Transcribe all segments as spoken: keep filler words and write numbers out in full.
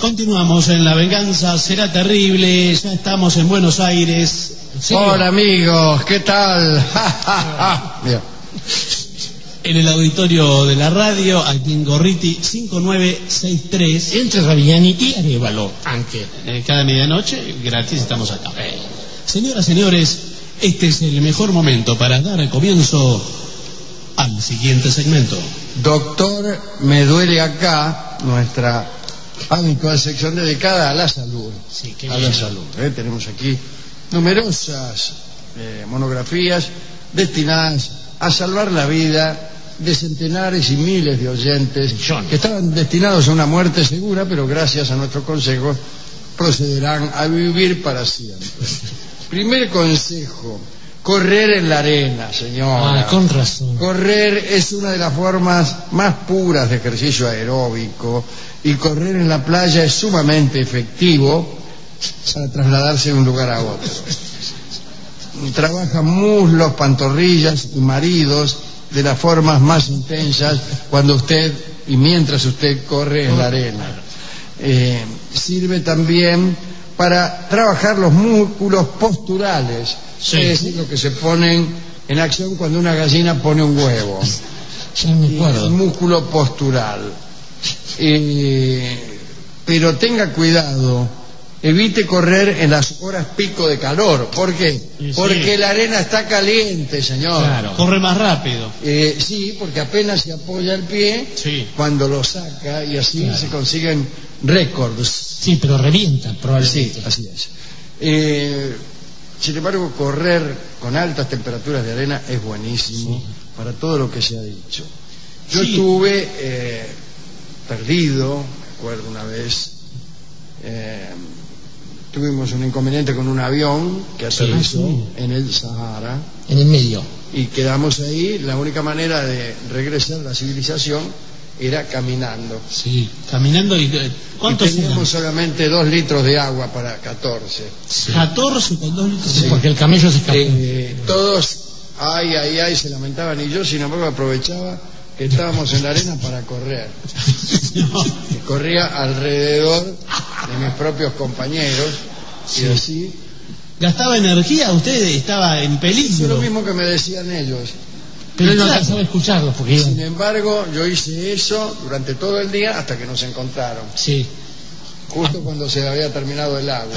Continuamos en La Venganza Será Terrible. Ya estamos en Buenos Aires. ¿Sí? Hola amigos, ¿qué tal? En el auditorio de la radio, aquí en Gorriti cinco nueve seis tres. Entre Ravignani y Arévalo, anche. Eh, cada medianoche, gratis, estamos acá. Eh. Señoras, señores, este es el mejor momento para dar comienzo al siguiente segmento. Doctor, me duele acá, nuestra habitual sección dedicada a la salud. Sí, qué a bien. la salud. ¿eh? Tenemos aquí numerosas eh, monografías destinadas a salvar la vida de centenares y miles de oyentes que estaban destinados a una muerte segura, pero gracias a nuestros consejos procederán a vivir para siempre. Primer consejo: correr en la arena, señora. Ah, con razón. Correr es una de las formas más puras de ejercicio aeróbico, y correr en la playa es sumamente efectivo para trasladarse de un lugar a otro. Trabaja muslos, pantorrillas y maridos de las formas más intensas cuando usted y mientras usted corre en la arena. Eh, sirve también para trabajar los músculos posturales, Sí. es decir, lo que se ponen en acción cuando una gallina pone un huevo. Ya me acuerdo. El músculo postural. Eh, pero tenga cuidado, evite correr en las horas pico de calor. ¿Por qué? Sí. Porque la arena está caliente, señor. Claro, corre más rápido. Eh, sí, porque apenas se apoya el pie Sí. cuando lo saca, y así Claro. se consiguen récords. Sí, pero revienta probablemente. Sí, así es. Eh, sin embargo, correr con altas temperaturas de arena es buenísimo, Sí. para todo lo que se ha dicho. Yo Sí. estuve eh, perdido, me acuerdo una vez, eh, tuvimos un inconveniente con un avión que aterrizó sí. en el Sahara, En el medio. y quedamos ahí. La única manera de regresar a la civilización era caminando. Sí, caminando y... Y ¿Cuántos teníamos solamente dos litros de agua para catorce. catorce con dos litros. Sí, porque el camello se escapó. Eh, todos, ay, ay, ay, se lamentaban, y yo, sin embargo, aprovechaba que estábamos en la arena para correr. No. Y corría alrededor de mis propios compañeros, Sí. y así. Gastaba energía, usted estaba en Es lo peligro. mismo que me decían ellos. Pero él no claro. alcanzaba a escucharlos porque Sin iban. embargo, yo hice eso durante todo el día hasta que nos encontraron, Sí. justo cuando se había terminado el agua.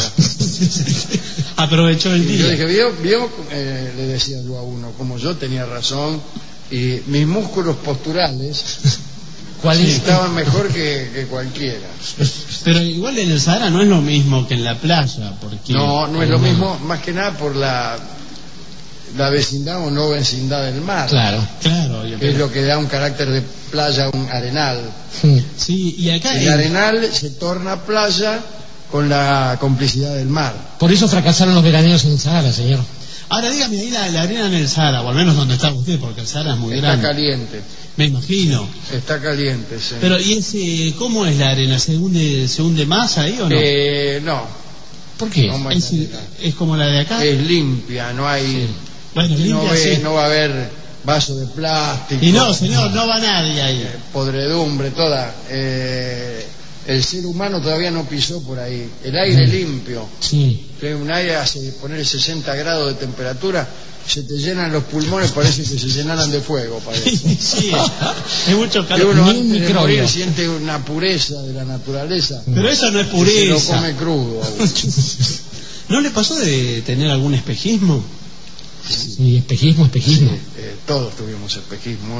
Aprovechó el Y yo día. dije, ¿vio? ¿Vio? Eh, le decía yo a uno, como yo tenía razón, y mis músculos posturales ¿Cuál es? estaban mejor que, que cualquiera. Pero igual en el Sahara no es lo mismo que en la playa, porque... No, no es lo mismo, más que nada por la, la vecindad o no vecindad del mar, Claro. Claro, que es lo que da un carácter de playa a un arenal. Sí. sí, y acá... El en- arenal se torna playa con la complicidad del mar. Por eso fracasaron los veraneos en el Sahara, señor. Ahora dígame, ahí la, la arena en el Sahara, o al menos donde está usted, porque el Sahara es muy Está grande. caliente, Me imagino. está caliente, sí. Pero, ¿y ese, cómo es la arena? ¿Se hunde, se hunde más ahí o no? Eh, no, ¿Por qué? ¿cómo es, es la arena? es como la de acá. Es limpia, no hay... Bueno, no, limpia, ve- sí. no va a haber vaso de plástico. Y no, señor, no va nadie ahí. eh, podredumbre toda. Eh, el ser humano todavía no pisó por ahí. El aire limpio, Sí. que un aire hace poner sesenta grados de temperatura, se te llenan los pulmones, parece que se llenaran de fuego, parece. Sí, es mucho Y calor. uno Ni antes un de microbio. morir siente una pureza de la naturaleza. Pero eso no es que se lo pureza. come crudo. aún. ¿No le pasó de tener algún espejismo? Sí, espejismo, espejismo. Eh, todos tuvimos espejismo.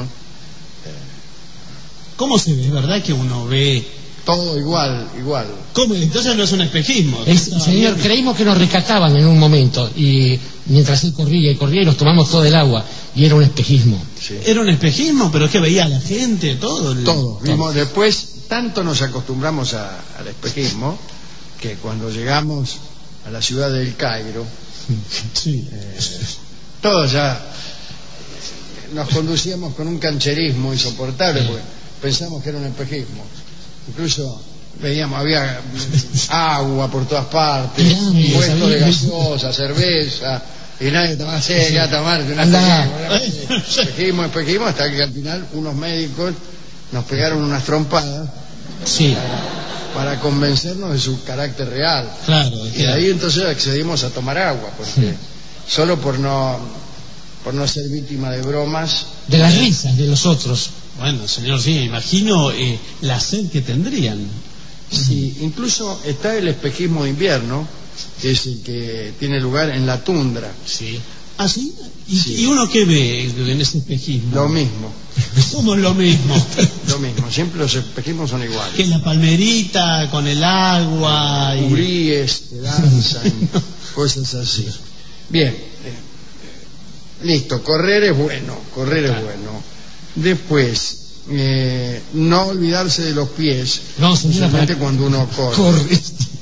¿Cómo se ve? ¿Es verdad que uno ve? Todo igual, igual. ¿Cómo? Entonces no es un espejismo. El Estaba señor, bien. creímos que nos rescataban en un momento y mientras él corría y corría y nos tomamos todo el agua y era un espejismo. Sí. Era un espejismo, pero es que veía a la gente, todo. el- Todo. Vimos, después, tanto nos acostumbramos a- al espejismo que cuando llegamos a la ciudad del Cairo, Sí. eh, todos ya nos conducíamos con un cancherismo insoportable, porque pensamos que era un espejismo. Incluso veíamos, había agua por todas partes, Pirámides, puestos de había- gaseosa, cerveza, y nadie tomaba seca, tomar una Andá. espejismo, espejismo, espejismo, hasta que al final unos médicos nos pegaron unas trompadas Sí. para convencernos de su carácter real. Claro. Y ahí entonces accedimos a tomar agua, porque solo por no por no ser víctima de bromas. De las risas de los otros. Bueno, señor, sí, me imagino eh, la sed que tendrían. Sí, incluso está el espejismo de invierno, que es el que tiene lugar en la tundra. Sí. ¿Ah, sí? ¿Y, Sí. ¿Y uno qué ve en ese espejismo? Lo mismo, Somos lo mismo. lo mismo. Siempre los espejismos son iguales. Que la palmerita con el agua y... Uríes que danzan, cosas así. Bien, eh, listo, correr es bueno, correr es bueno. Después, eh, no olvidarse de los pies, No, señora, especialmente para- cuando uno corre. Corre.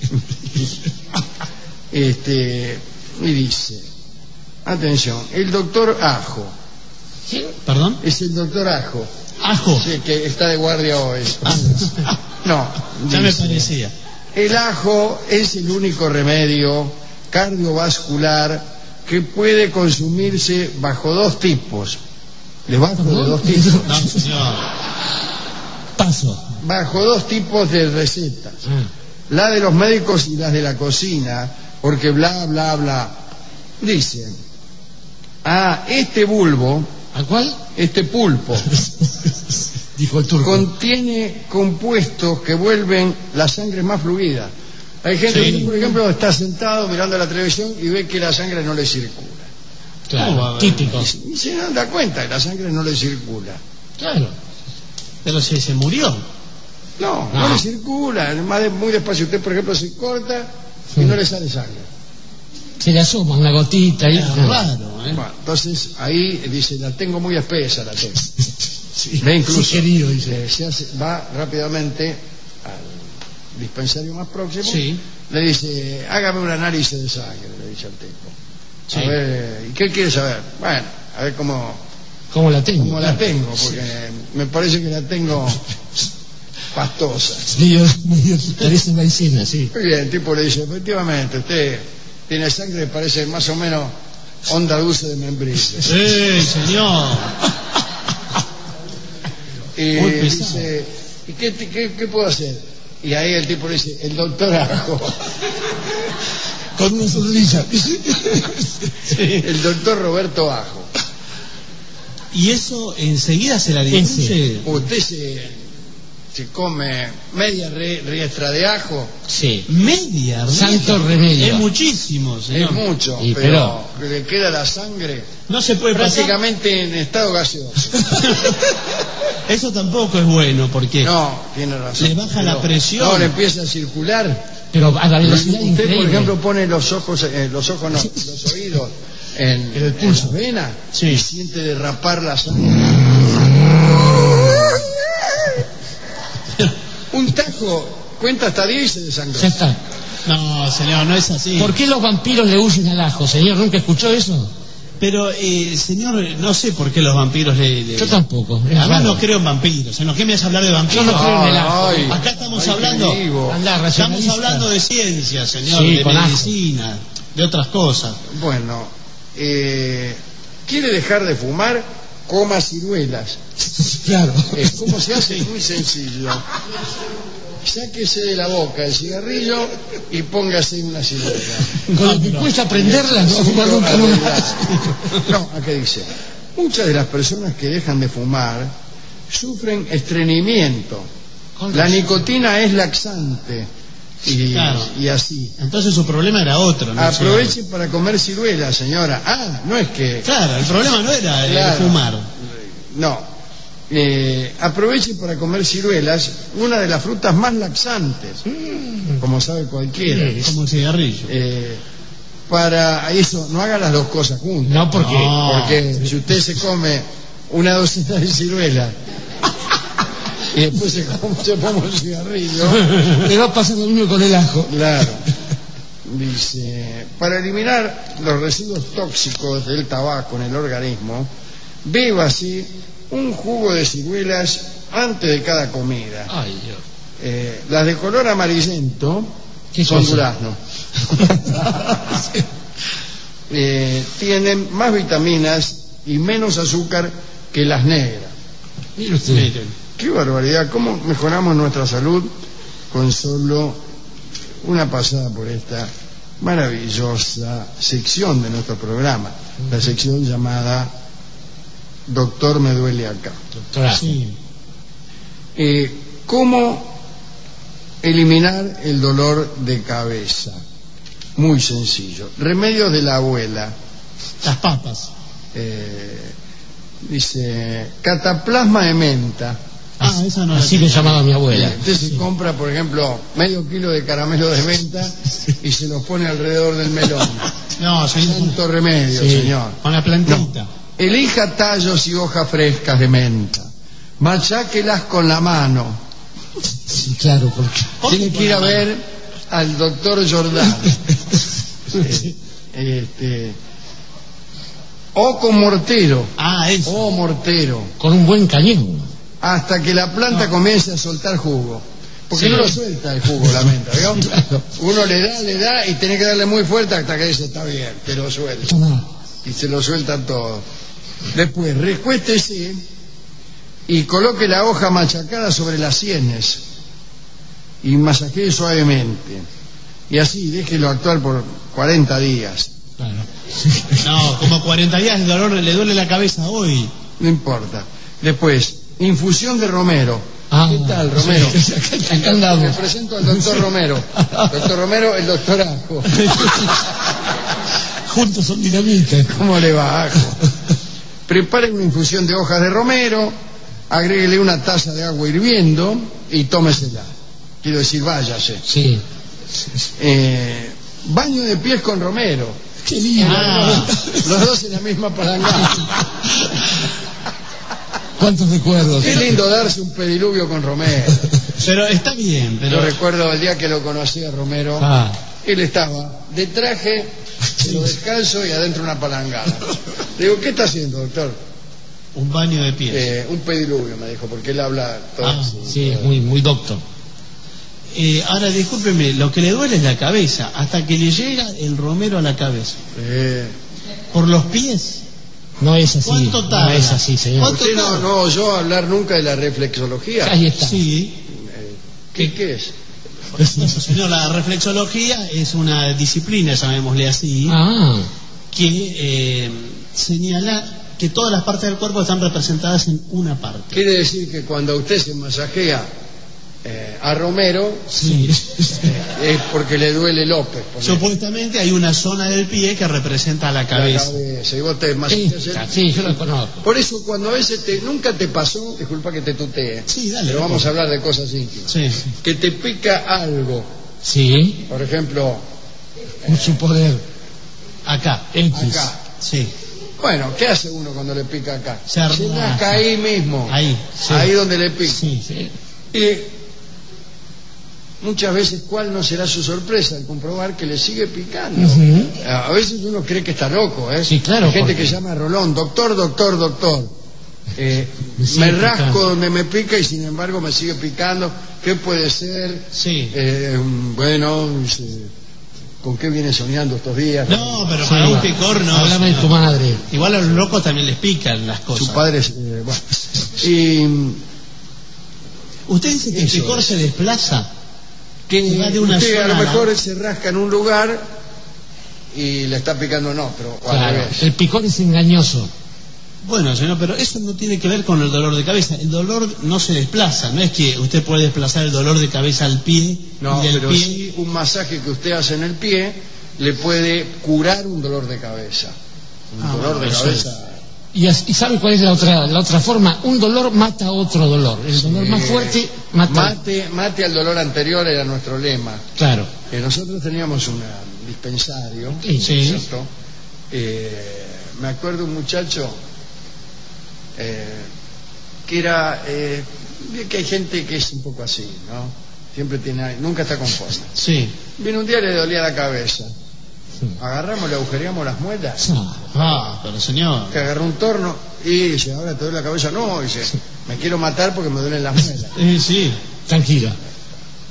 Este, y dice, atención, el doctor Ajo, ¿Sí? ¿Perdón? es el doctor Ajo, Ajo. sí, que está de guardia hoy. Ah, No, ya me dice, parecía. el ajo es el único remedio cardiovascular que puede consumirse bajo dos tipos. ¿Les bajo de dos tipos? No, señor. Paso. Bajo dos tipos de recetas. Ah. La de los médicos y las de la cocina, porque bla, bla, bla. Dicen, ah, este bulbo, ¿A cuál? este pulpo, Dijo el turco. contiene compuestos que vuelven la sangre más fluida. Hay gente Sí. que, por ejemplo, está sentado mirando la televisión y ve que la sangre no le circula. ¿Cómo va a Claro, ver? típico. Y se no da cuenta que la sangre no le circula. Claro. Pero si se murió. No, no, No. le circula. Más de- muy despacio. Usted, por ejemplo, se corta y no le sale sangre. Se le asoma una gotita y... Es raro, ¿eh? Bueno, entonces ahí dice, la tengo muy espesa, la tengo. Sí, Ve incluso, sí, querido, dice. eh, se hace- va rápidamente al dispensario más próximo, Sí. le dice, hágame un análisis de sangre, le dice al tipo. Sí. A ver, ¿y qué quiere saber? Bueno, a ver cómo, ¿Cómo la tengo? cómo la Claro. tengo, porque me parece que la tengo pastosa. Medio, medio, parece maicena, sí. Muy bien, el tipo le dice, efectivamente, usted tiene sangre que parece más o menos onda dulce de membrillo. ¡Eh, señor! Y Muy pesado. dice, ¿y qué, qué, qué puedo hacer? Y ahí el tipo le dice, el doctor Ajo. Con una sonrisa. El doctor Roberto Ajo. Y eso enseguida se la diluye. Usted se, se come media re- riestra de ajo, Sí. Media. Santo riestra. remedio. Es muchísimo, señor. es mucho, Y pero, le queda la sangre No se puede pasar. prácticamente en estado gaseoso. Eso tampoco es bueno porque No, tiene razón. Le baja la Pero presión. No, le empieza a circular. Pero a la velocidad Usted, increíble. por ejemplo, pone los ojos, eh, los ojos no, los oídos en, En el pulso. en la vena Sí. y siente derrapar la sangre. Un tajo cuenta hasta diez y se Ya desangró. está. no, señor, no es así. ¿Por qué los vampiros le huyen al ajo, señor? ¿Nunca escuchó eso? Pero, eh, señor, no sé por qué los vampiros le... le- Yo tampoco. Es Además raro. no creo en vampiros. ¿En qué me vas a hablar de vampiros? Yo no creo en el ajo. Ay, Acá estamos ay, hablando... qué digo. Andá, Estamos racionalista. hablando de ciencia, señor, Sí, de con ajo. medicina, de otras cosas. Bueno, eh, ¿quiere dejar de fumar? Coma ciruelas. Claro. Eh, ¿Cómo se hace? Es muy sencillo. Sáquese de la boca el cigarrillo y póngase una ciruela. Con lo que cuesta prenderlas, no fumar nunca más. No, acá dice, muchas de las personas que dejan de fumar sufren estreñimiento. La nicotina es laxante y, Claro. y así. Entonces su problema era otro, ¿no? Aprovechen para comer ciruelas, señora. Ah, no es que... Claro, el problema no era el Claro. fumar. No. Eh, aprovechen para comer ciruelas, una de las frutas más laxantes, como sabe cualquiera. Como el cigarrillo. Eh, para eso, no haga las dos cosas juntas. No, porque... No. Porque si usted se come una docena de ciruelas y después se, come, se pone un cigarrillo, Le va a pasar lo mismo con el ajo. claro. Dice, para eliminar los residuos tóxicos del tabaco en el organismo, bébase un jugo de ciruelas antes de cada comida. Ay, Dios. Eh, las de color amarillento ¿Qué son cosa? durazno. Eh, tienen más vitaminas y menos azúcar que las negras. Mire usted. Miren. Qué barbaridad, cómo mejoramos nuestra salud con solo una pasada por esta maravillosa sección de nuestro programa, la sección llamada Doctor, me duele acá. Doctora. Sí. Eh, ¿Cómo eliminar el dolor de cabeza? Muy sencillo. Remedios de la abuela. Las papas. Eh, dice cataplasma de menta. Ah, esa no Así la le llamaba mi abuela. Usted se compra, por ejemplo, medio kilo de caramelo de menta y se los pone alrededor del melón. No, señor. Santo remedio, Sí. señor. Con la plantita. No. Elija tallos y hojas frescas de menta. Macháquelas con la mano. Sí, claro, porque... Tiene que ir a ver al doctor Jordán. este, o con mortero. Ah, eso. O mortero. Con un buen cañón. Hasta que la planta comience a soltar jugo. Porque Sí. no lo suelta el jugo, la menta. ¿Digamos? Claro. Uno le da, le da y tiene que darle muy fuerte hasta que dice, está bien, te lo suelta. Y se lo sueltan todo. Después, recuéstese y coloque la hoja machacada sobre las sienes y masajee suavemente. Y así, déjelo actuar por cuarenta días. Claro. No, como cuarenta días de dolor, le duele la cabeza hoy. No importa. Después, infusión de romero. Ah, ¿Qué tal, Romero? sí, acá- acá andamos. Le presento al doctor Romero. Doctor Romero, el doctor Ajo. Juntos son dinamita. ¿Cómo le va, Ajo? Prepare una infusión de hojas de romero, agréguele una taza de agua hirviendo y tómesela. Quiero decir, váyase. Sí. Eh, baño de pies con romero. Qué lindo. Ah. Los dos en la misma palangana. ¿Cuántos recuerdos? Qué lindo darse un pediluvio con romero. Pero está bien, pero... Yo recuerdo el día que lo conocí a Romero. Ah, Él estaba de traje, pero descalzo y adentro una palangana. Le digo, ¿qué está haciendo, doctor? Un baño de pies. Eh, un pediluvio, me dijo, porque él habla todo Ah, así. sí, es muy, muy doctor. Eh, ahora, discúlpeme, lo que le duele es la cabeza, hasta que le llega el romero a la cabeza. Eh, Por los pies. No es así. ¿Cuánto No tarda? es así, señor. ¿Cuánto? usted no, no oyó hablar nunca de la reflexología. Ahí está. Sí. Eh, ¿qué, ¿Qué es? No, señor, la reflexología es una disciplina, llamémosle así, Ah, que eh, señala que todas las partes del cuerpo están representadas en una parte. Quiere decir que cuando usted se masajea eh, a Romero, Sí. eh, es porque le duele López. ponele. Supuestamente hay una zona del pie que representa la La cabeza. cabeza. Y vos te sí, masajeas el- sí, yo lo conozco. Por eso cuando a veces te, nunca te pasó, disculpa que te tutee, Sí, dale. pero loco. vamos a hablar de cosas íntimas, Sí. que te pica algo, Sí, por ejemplo, mucho poder. Acá. X. acá. Sí. Bueno, ¿qué hace uno cuando le pica acá? Se arrasca. rasca ahí mismo, Ahí. Sí. ahí donde le pica. Sí, sí. Y muchas veces, ¿cuál no será su sorpresa al comprobar que le sigue picando? Ujú. A veces uno cree que está loco, ¿eh? Sí, claro, Hay gente porque- que llama a Rolón, doctor, doctor, doctor. Eh, Me sigue me rasco picando. donde me pica y sin embargo me sigue picando. ¿Qué puede ser? Sí. Eh, bueno, dice, ¿con qué viene soñando estos días? No, pero Sí. para un picor no. Háblame de señor. tu madre. Igual a los locos también les pican las cosas. Su padre es, eh, bueno. Y Usted dice que el Eso picor es. se desplaza. que va de una usted a zona lo a la mejor otra. se rasca en un lugar y le está picando en otro, o al Claro, revés. el picor es engañoso. Bueno, señor, pero eso no tiene que ver con el dolor de cabeza. El dolor no se desplaza. No es que usted puede desplazar el dolor de cabeza al pie No, y del pero pie. sí un masaje que usted hace en el pie le puede curar un dolor de cabeza. Un Ah, dolor de eso cabeza. Y, as- ¿y sabe cuál es la otra, la otra forma? Un dolor mata a otro dolor. El dolor Eh, más fuerte mata. Mate, mate al dolor anterior era nuestro lema. Claro. Eh, nosotros teníamos un dispensario, Sí, sí. ¿cierto? Eh, me acuerdo un muchacho eh, que era, eh, ve que hay gente que es un poco así, ¿no? Siempre tiene, nunca está conforme. Sí. Vino un día y le dolía la cabeza. Agarramos, le agujereamos las muelas, Ah, Ah, pero señor. que agarró un torno y dice, ahora te duele la cabeza. No, dice, me quiero matar porque me duelen las muelas. Eh, sí. tranquila.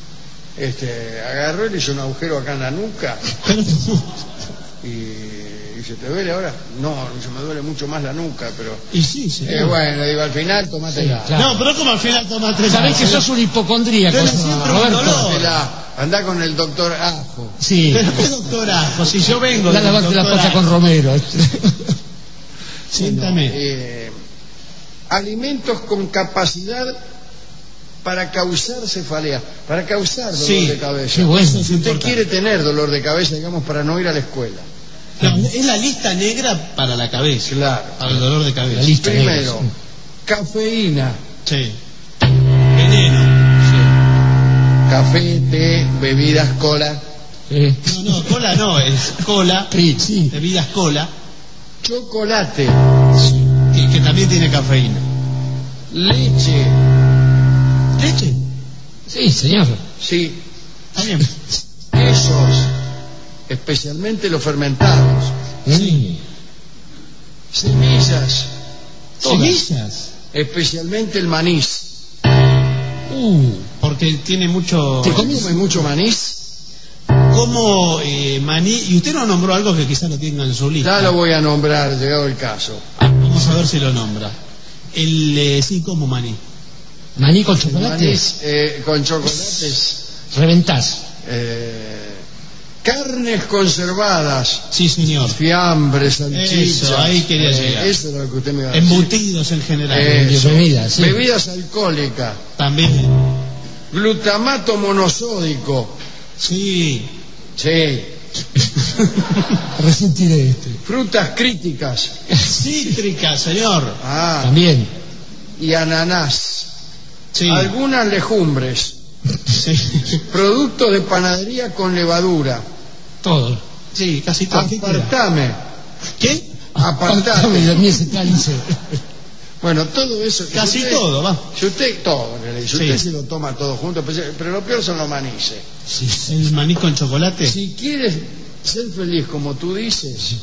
Este, agarró y le hizo un agujero acá en la nuca Pero, y y se te duele ahora, no, se me duele mucho más la nuca, pero Y sí, sí. eh, bueno, digo, al final tomátela. Sí, claro. No, pero como al final tomaste Sabés que sos un hipocondríaco, Duele siempre un Roberto. dolor. Tómatela. Andá con el doctor Ajo. Sí. Pero qué doctora, pues si yo vengo Anda a del lavarte la doctor pata Ajo. con Romero. Siéntame. Eh, alimentos con capacidad para causar cefalea, para causar dolor Sí, de cabeza. qué bueno. Si usted importante. quiere tener dolor de cabeza, digamos, para no ir a la escuela. No, es la lista negra para la cabeza. Claro. Para el dolor de cabeza. La lista negra, Primero, sí. cafeína, Sí. Veneno. café, té, bebidas, cola, Sí. No, no, cola no, es cola, Sí, sí. bebidas cola, chocolate, que, que también tiene cafeína. leche, ¿Leche? Sí, señor. sí, También. quesos, especialmente los fermentados, Sí. semillas, todas, Semillas. especialmente el manís. Uh, Porque tiene mucho. ¿Te ¿Come mucho manís? Como eh, maní. Y usted no nombró algo que quizá lo tenga en su lista. Ya lo voy a nombrar, llegado el caso. Ah, vamos a ver si lo nombra. El eh, sí, como maní. maní con El chocolate. manís eh, con chocolates, Reventás. eh, carnes conservadas, Sí, señor. fiambres, salchichas. Eso, ahí quería llegar. Eso es lo que usted me iba a decir. Embutidos en general. Eso. Bebidas, sí. Bebidas alcohólicas, También. glutamato monosódico, Sí. sí, Resentiré este. frutas críticas, Cítrica, señor. ah, También. y ananás, Sí. algunas legumbres, Sí. productos de panadería con levadura, Todo. Sí, casi todo. ¿Qué queda? apartame, ¿Qué? apartame. De mí ese cálice. Bueno, todo eso. Casi si usted- todo, va. Si usted, todo, en realidad, si Sí. usted se lo toma todo junto, pues, pero lo peor son los manices. Sí. El maní con chocolate. Si quieres ser feliz como tú dices,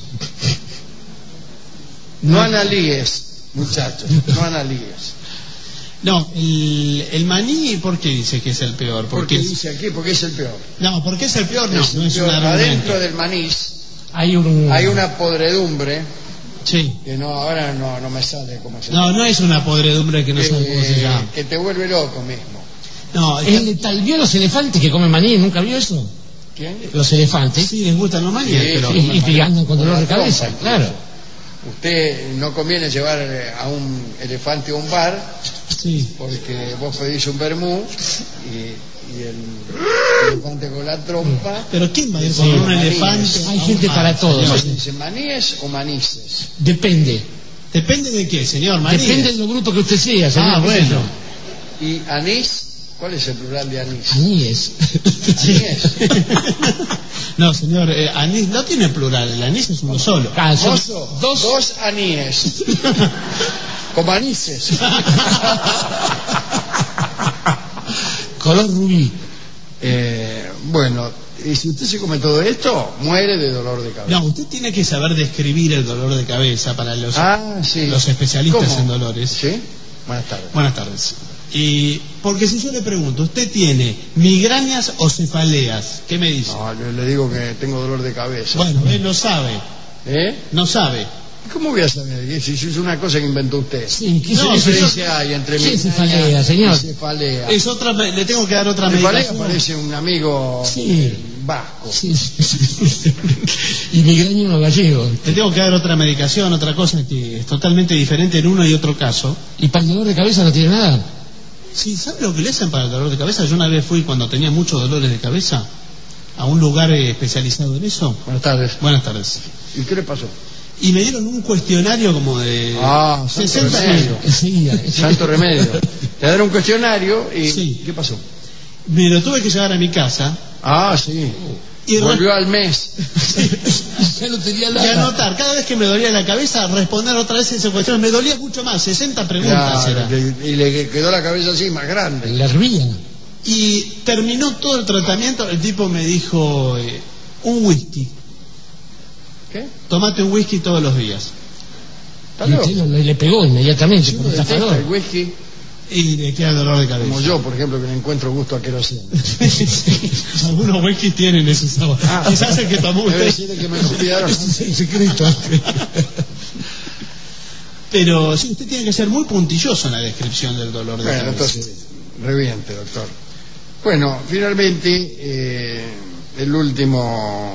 no analíes, muchachos, no analíes. No, el, el maní, ¿por qué dice que es el peor? ¿Por Porque qué es- dice aquí? Porque es el peor. No, ¿por qué es el peor? No, Es no el es un peor. argumento. Adentro del manís Hay un. hay una podredumbre Sí. que no, ahora no, no me sale cómo se No, llama. no es una podredumbre que no sabe cómo se que, llama. que te vuelve loco mismo. No, ¿Es está- letal? ¿Vio los elefantes que comen maní? ¿Nunca vio eso? ¿Quién? Los elefantes. sí les gustan los maní, Sí, pero... Y, y que andan con dolor la de cabeza, trompa, claro. Usted no conviene llevar eh, a un elefante a un bar Sí. porque vos pedís un vermú y, y el elefante con la trompa. Pero ¿quién va a ir Sí, con un maní. elefante? Hay a un gente bar, para todo. señor? ¿Cómo se dice, maníes o manices? Depende. Depende de qué, señor. Maní. Depende de lo bruto que usted sea, señor. Ah, qué sé bueno. yo. ¿Y anís? ¿Cuál es el plural de anís? Aníes. Anís. No, señor, eh, anís no tiene plural, el anís es uno solo. Ah, son Mozo, dos. dos aníes. Como anises. Color rubí. Eh, bueno, y si usted se come todo esto, muere de dolor de cabeza. No, usted tiene que saber describir el dolor de cabeza para los, Ah, sí. los especialistas ¿Cómo? en dolores. ¿Sí? Buenas tardes. Buenas tardes. Y porque si yo le pregunto, ¿usted tiene migrañas o cefaleas? ¿Qué me dice? No, yo le digo que tengo dolor de cabeza. Bueno, él no sabe, ¿Eh? no sabe. ¿Cómo voy a saber? Si es una cosa que inventó usted. Sí, ¿qué No, es ¿Qué eso? dice hay entre ¿Qué mí? cefalea, señor? Cefalea. Es otra, me- le tengo que dar otra Cefalea medicación. parece un amigo Sí. vasco. Sí, sí, sí. Y migraña uno gallego. Le tengo que dar otra medicación, otra cosa que es totalmente diferente en uno y otro caso. ¿Y para el dolor de cabeza no tiene nada? Sí, ¿sabe lo que le hacen para el dolor de cabeza? Yo una vez fui, cuando tenía muchos dolores de cabeza, a un lugar eh, especializado en eso. Buenas tardes. Buenas tardes. ¿Y qué le pasó? Y me dieron un cuestionario como de Ah, santo sesenta remedio. Enseguida. Santo remedio. Te dieron un cuestionario y Sí. ¿qué pasó? Me lo tuve que llevar a mi casa Ah, sí. y, re- Volvió al mes. Ya no tenía y nada. anotar, cada vez que me dolía la cabeza, responder otra vez ese cuestionario. Me dolía mucho más, sesenta preguntas Claro, era. le- y le quedó la cabeza así más grande. La hervía. Y terminó todo el tratamiento, el tipo me dijo, eh, un whisky, ¿Qué? tómate un whisky todos los días. ¿Está Y loco? usted lo- le, le pegó inmediatamente Si por uno el detesta el estafador. whisky, Y le queda dolor de cabeza. Como yo, por ejemplo, que le encuentro gusto a queroseno. Algunos whiskies tienen ese sabor. Ah, quizás el que tomó debe usted. decir que me copiaron. Es un secreto. Pero sí, usted tiene que ser muy puntilloso en la descripción del dolor de Bueno, cabeza. entonces, reviente, doctor. Bueno, finalmente, eh, el último...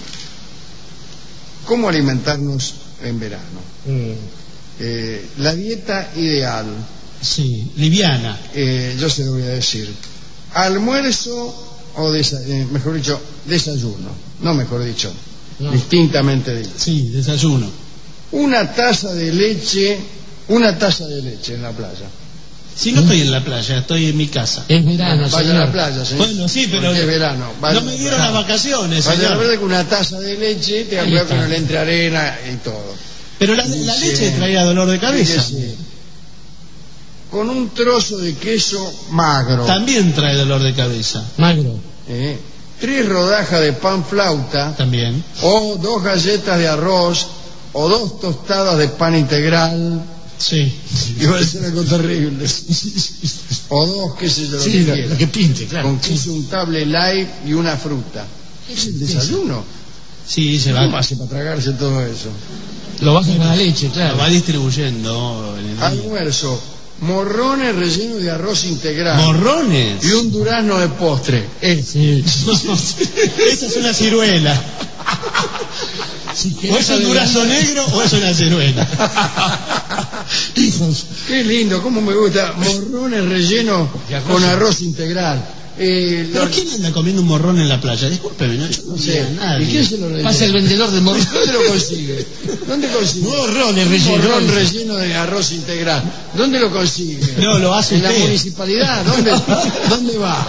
¿Cómo alimentarnos en verano? Mm. Eh, la dieta ideal, Sí, liviana. eh, yo se lo voy a decir. Almuerzo o, desa- eh, mejor dicho, desayuno. No, mejor dicho, No. distintamente dicho. Sí, desayuno. Una taza de leche, una taza de leche en la playa. Si no estoy en la playa, estoy en mi casa. Es verano, Vaya señor. a la playa, señor. Bueno, sí, pero Porque es verano. Vaya no me a la dieron playa. las vacaciones, Vaya a señor. ver que una taza de leche te Ahí cuidado que está. no le entre arena y todo. Pero la, la Sí. leche traía dolor de cabeza. Fíjese, con un trozo de queso magro, También trae dolor de cabeza. Magro. ¿eh? tres rodajas de pan flauta, También. o dos galletas de arroz, o dos tostadas de pan integral. Sí. Iba a ser algo terrible. O dos, qué sé yo, lo Sí, que lo, quiera. lo que pinte, claro. Con queso untable light y una fruta. Es el desayuno. Sí, se ¿Cómo va, hace para tragarse todo eso? Lo baja con la leche, lo claro. va distribuyendo en el día. Almuerzo, morrones rellenos de arroz integral Morrones. y un durazno de postre. Eh, Sí. Esa es una ciruela. Si O querés es un durazo negro o es una ciruela. Hijos. Qué lindo, cómo me gusta. Morrones rellenos De arroz. con arroz integral. Eh, ¿Pero lo- quién anda comiendo un morrón en la playa? Discúlpeme, no, yo no no sé sé. a nadie. ¿Y quién se lo rellena? Pasa el vendedor de morrones. ¿Dónde lo consigue? ¿Dónde consigue? Morrones Un rellenos. morrón relleno de arroz integral. ¿Dónde lo consigue? No, lo hace En la usted. municipalidad. ¿Dónde, ¿Dónde va?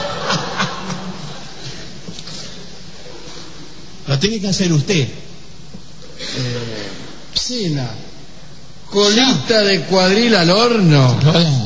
Lo tiene que hacer usted. Eh, cena. Colita de cuadril al horno.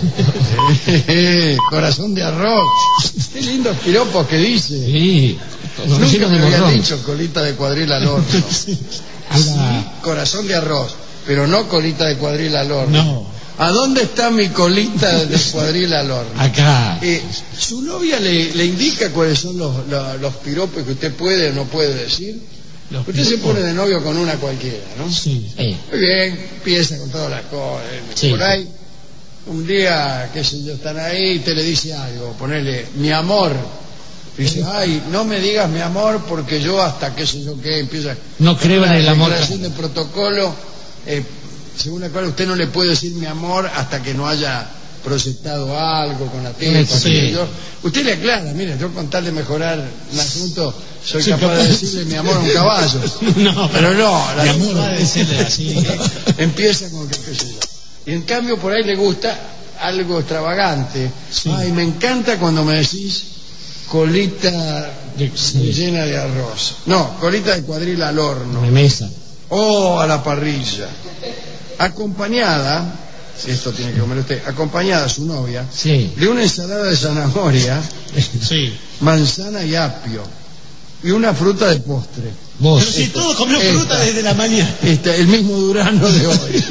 Corazón de arroz. Qué lindos piropos que dice. Sí. Los Nunca rellenos me de había morrón. dicho colita de cuadril al horno. Anda. Corazón de arroz, pero no colita de cuadril al horno. No. ¿A dónde está mi colita de cuadril al horno? Acá. Eh, ¿Su novia le, le indica cuáles son los, los, los piropos que usted puede o no puede decir? Los Usted se piropos. pone de novio con una cualquiera, ¿no? Sí. Eh, Muy bien, empieza con todas las cosas. Sí. Por ahí, un día, qué sé yo, están ahí y te le dice algo, ponele, mi amor. Dice, ay, no me digas mi amor porque yo hasta qué sé yo qué, empieza. No creo en el una amor. declaración de protocolo, eh, según la cual usted no le puede decir mi amor hasta que no haya proyectado algo con la teta. Sí. qué sé yo. Usted le aclara, mire, yo con tal de mejorar un asunto, soy Sí, capaz capaz. de decirle mi amor a un caballo. No, Pero no, la mi amor cosa- va a decirle así. empieza con que qué sé yo. Y en cambio por ahí le gusta algo extravagante. Sí. Ay, me encanta cuando me decís colita Sí. llena de arroz. No, colita de cuadril al horno. Remesa. O a la parrilla. Acompañada, si esto tiene que comer usted, acompañada su novia, Sí. de una ensalada de zanahoria, Sí. manzana y apio. Y una fruta de postre. Vos. Pero si todos comió esta. fruta desde la mañana. Este, el mismo Durano de hoy.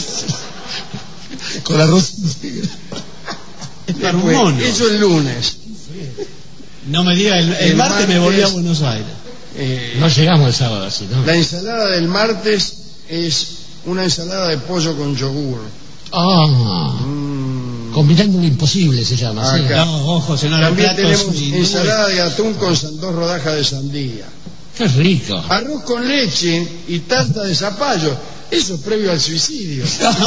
Con arroz. Es para un Después, mono. eso el lunes. No me diga, el, el El martes me martes- volví a Buenos Aires. Eh, No llegamos el sábado así, ¿no? La ensalada del martes es una ensalada de pollo con yogur. Ah. Mm. Combinando lo imposible se llama. Sí. Acá. No, ojo, señor, También platos tenemos y ensalada de atún con san- dos rodajas de sandía. Qué rico. Arroz con leche y tarta de zapallo. Eso es previo al suicidio.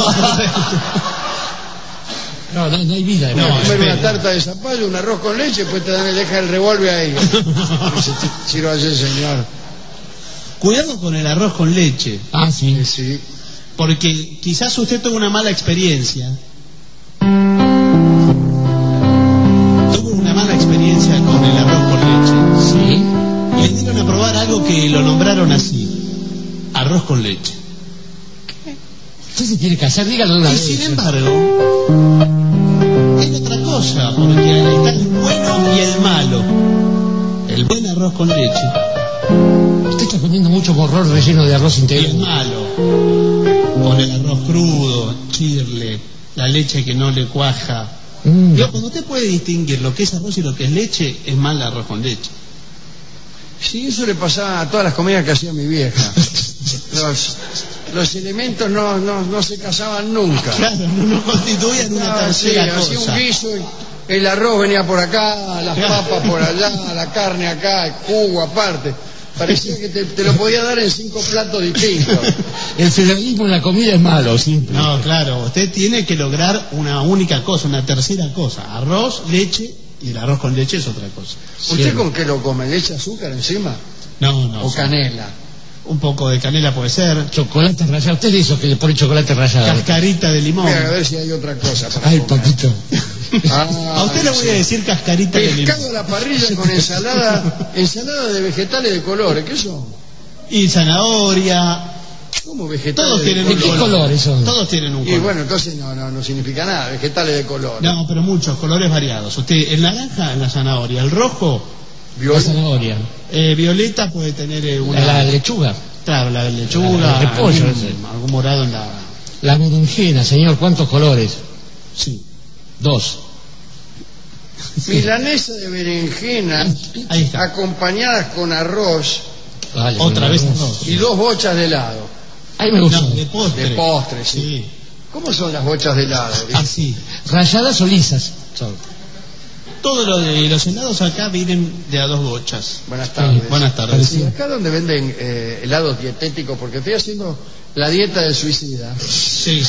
No, no, no hay vida. No, No, comer espera. una tarta de zapallo, un arroz con leche, después te dan, deja el revólver ahí. Dice, Chiro ayer, señor. Cuidado con el arroz con leche, Ah, sí. Eh, Sí. porque quizás usted tuvo una mala experiencia. Tuvo una mala experiencia con el arroz con leche. Sí. Le dieron a probar algo que lo nombraron así: arroz con leche. Usted se quiere casar, dígalo de una Y vez. sin embargo, es otra cosa, porque está el bueno y el malo. El buen arroz con leche Usted está comiendo mucho morrón relleno de arroz y el integral. malo, con el arroz crudo, chirle, la leche que no le cuaja, Mm. Yo, cuando usted puede distinguir lo que es arroz y lo que es leche, es mal el arroz con leche. Sí, eso le pasaba a todas las comidas que hacía mi vieja. Los, los elementos no, no, no se casaban nunca. Claro, no, no constituían una Ah, sí, tercera hacía cosa. un guiso y el arroz venía por acá, las papas por allá, la carne acá, el jugo aparte. Parecía que te, te lo podía dar en cinco platos distintos. El federalismo en la comida es malo, siempre. No, claro, usted tiene que lograr una única cosa, una tercera cosa. Arroz, leche, y el arroz con leche es otra cosa. ¿Usted con qué lo come? ¿Le echa azúcar encima? No, no. ¿O sí. canela? Un poco de canela puede ser. Chocolate rallado. Usted es eso que le pone chocolate rallado. Cascarita de limón. Voy a ver si hay otra cosa para Ay, comer. papito. Ah, A usted le voy a decir cascarita de limón. pescado a la parrilla con ensalada, ensalada de vegetales de colores, ¿qué son? Y zanahoria. ¿Cómo vegetales Todos de tienen ¿De un qué color. colores son? Todos tienen un Y color. bueno, entonces no, no, no significa nada, vegetales de colores. No, pero muchos colores variados. Usted, el naranja en la zanahoria, el rojo, La Viola. zanahoria. eh, violeta puede tener eh, una. La, la lechuga. Claro, la lechuga, La de repollo, algún, ese. algún morado en la. La berenjena, señor. ¿Cuántos colores? Sí. Dos. Milanesa de berenjena Ahí está. acompañadas con arroz Vale, Otra bueno, vez arroz. arroz. y dos bochas de helado. Ahí me gusta. No, de postre. De postre, sí. Sí. ¿Cómo son las bochas de helado? Así. ¿Rayadas o lisas? Son. Todo lo de los helados acá vienen de a dos bochas. Buenas tardes. Buenas tardes. Sí, acá donde venden eh, helados dietéticos, porque estoy haciendo la dieta del suicida. Sí.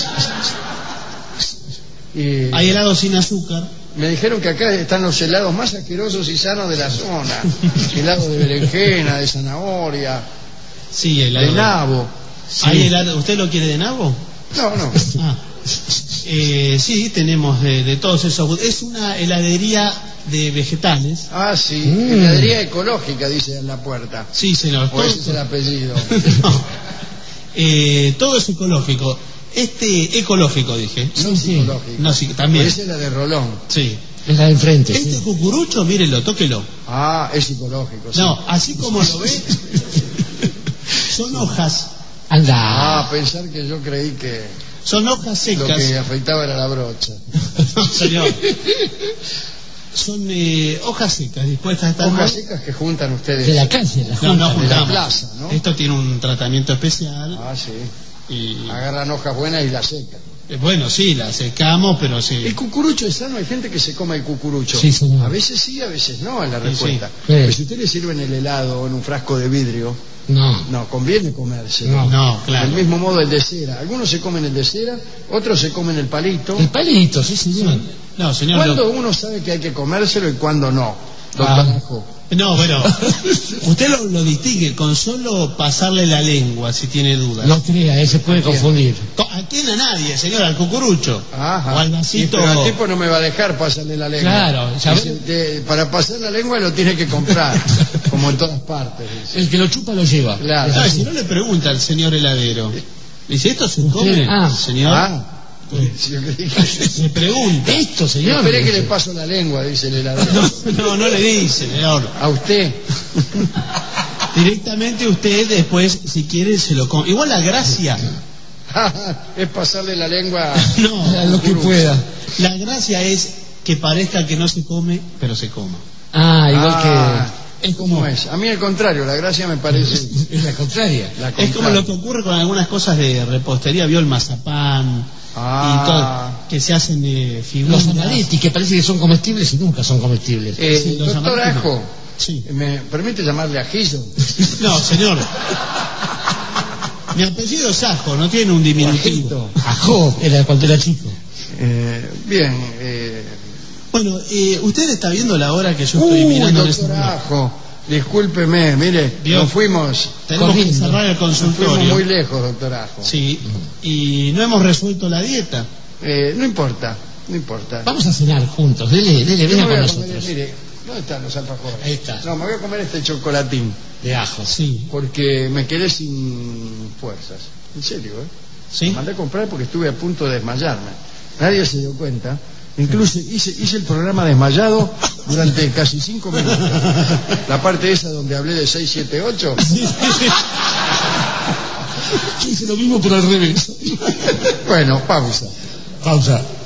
Y Hay helados sin azúcar. me dijeron que acá están los helados más asquerosos y sanos de la zona. Helado de berenjena, de zanahoria, Sí, helado. de nabo. ¿Hay helado? ¿Usted lo quiere de nabo? No, no. Ah. Eh, sí, tenemos de, de todos esos. Es una heladería de vegetales. Ah, sí. Mm. Heladería ecológica, dice en la puerta. Sí, señor. O Todo, ese es el apellido. No. Eh, todo es ecológico. Este ecológico, dije. No Sí, sí. psicológico. No, sí, también. Esa es la de Rolón. Sí. Es la de enfrente. Este sí. cucurucho, mírelo, tóquelo. Ah, es psicológico. Sí. No, así como lo ve, son hojas. Anda. Ah, pensar que yo creí que Son hojas lo secas. que afeitaba era la brocha. No, señor. Son eh, hojas secas dispuestas a estar. Hojas secas que juntan ustedes. De la calle, la No, no junta. de la juntamos. plaza, ¿no? Esto tiene un tratamiento especial. Ah, sí. Y Agarran hojas buenas y las secan. eh, bueno, sí, la secamos, pero sí. El cucurucho es sano, hay gente que se come el cucurucho. Sí, señor. A veces sí, a veces no, en la Sí, respuesta. sí. Pero si usted le sirven el helado en un frasco de vidrio, No. no, conviene comérselo. No. No, claro. Del mismo modo el de cera. Algunos se comen el de cera, otros se comen el palito. El palito, sí, señor. No, señor. ¿Cuándo lo- uno sabe que hay que comérselo y cuándo no? Doctor Ah. Ajo. No, bueno, usted lo, lo distingue con solo pasarle la lengua si tiene dudas. No crea, eh, se puede confundir. Co- ¿A quién? A nadie, señor, al cucurucho. Ajá. O al Sí, vasito. pero el tipo no me va a dejar pasarle la lengua. Claro, ya Dice, de- para pasar la lengua lo tiene que comprar, como en todas partes. dice. El que lo chupa lo lleva. Claro. ¿Sabe? Si no le pregunta al señor heladero, dice, ¿esto se come? Ah. Señor, Ah, pues, yo creí que... le pregunta. Esto, señor. Espere que le paso la lengua, dice el heladero. No, no, no le dice, señor. A usted. Directamente usted después, si quiere, se lo come. Igual la gracia, Es pasarle la lengua. no, A lo que cucurucho. pueda. la gracia es que parezca que no se come, pero se coma. Ah, igual Ah, Es ¿cómo como, es? A mí al contrario, la gracia me parece... que. Es la contraria. la es como contraria. lo que ocurre con algunas cosas de repostería, vio el mazapán Ah. y todo, que se hacen eh, figuras. Los amaretti, que parece que son comestibles y nunca son comestibles. Eh, Sí, los doctor amarillos. Ajo, Sí. ¿me permite llamarle ajillo? No, señor. Mi apellido es Ajo, no tiene un diminutivo. Ajó, era cuando era chico. Eh, bien. Eh... Bueno, eh, usted está viendo la hora que yo estoy Uy, mirando en ese doctor reloj. Ajo, discúlpeme, mire, Vio. nos fuimos, Tenemos que Corriendo. cerrar el nos fuimos consultorio. muy lejos, doctor Ajo. Sí, y no hemos resuelto la dieta. Eh, no importa, no importa. Vamos a cenar juntos. Dele, dele, Yo venga me voy con a comer, nosotros. mire, ¿dónde están los alfajores? Ahí está. No, me voy a comer este chocolatín, De ajo. Sí, porque me quedé sin fuerzas. En serio, ¿eh? sí. Lo mandé a comprar porque estuve a punto de desmayarme. Nadie se dio cuenta. Incluso hice, hice el programa desmayado durante casi cinco minutos. La parte esa donde hablé de seis, siete, ocho. Hice lo mismo pero al revés. Bueno, pausa. Pausa.